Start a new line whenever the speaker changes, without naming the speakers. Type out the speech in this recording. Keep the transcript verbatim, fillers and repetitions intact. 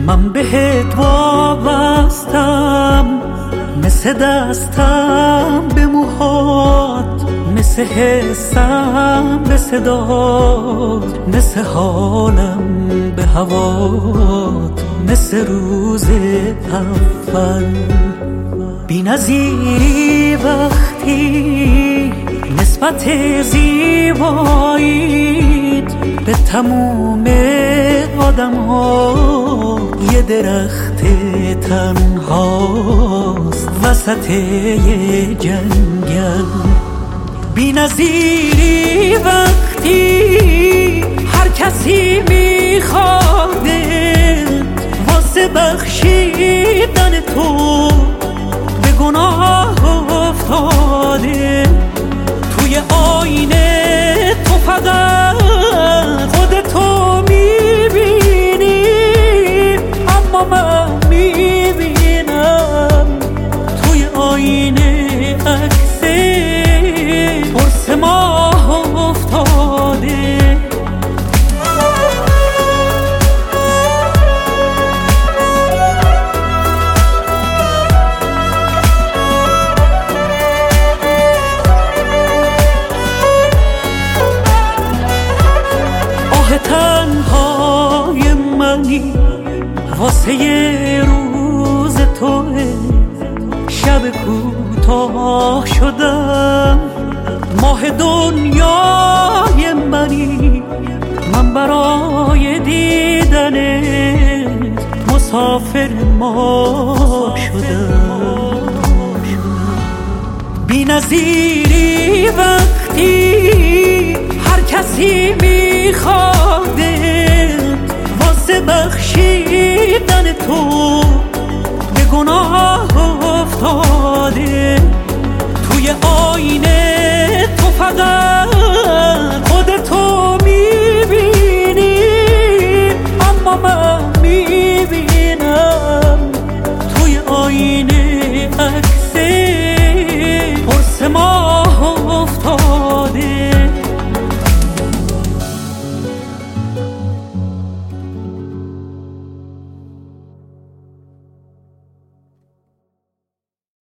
من بهت وابستم، مثل دستم به موهات، مثل حسم به صدات، مثل حالم به هوات، مثل روز اول. بی نظیری وقتی نسبت زیبایید به تموم آدم ها، یه درخت تنهاست وسط یه جنگل. بی نظیری وقتی هر کسی میخواده واسه بخشیدن تو به گناه افتاده. توی آینه تو فقط خودتو میبینی، اما من میبینم توی آینه عکس قرص ماه افتاده. تنهای منی واسه یه روز توه، شب کوتاه شدم ماه دنیای منی. من برای دیدنت مسافر ما شدم. بی نظیری وقتی هر کسی میخواده واسه بخشیدن تو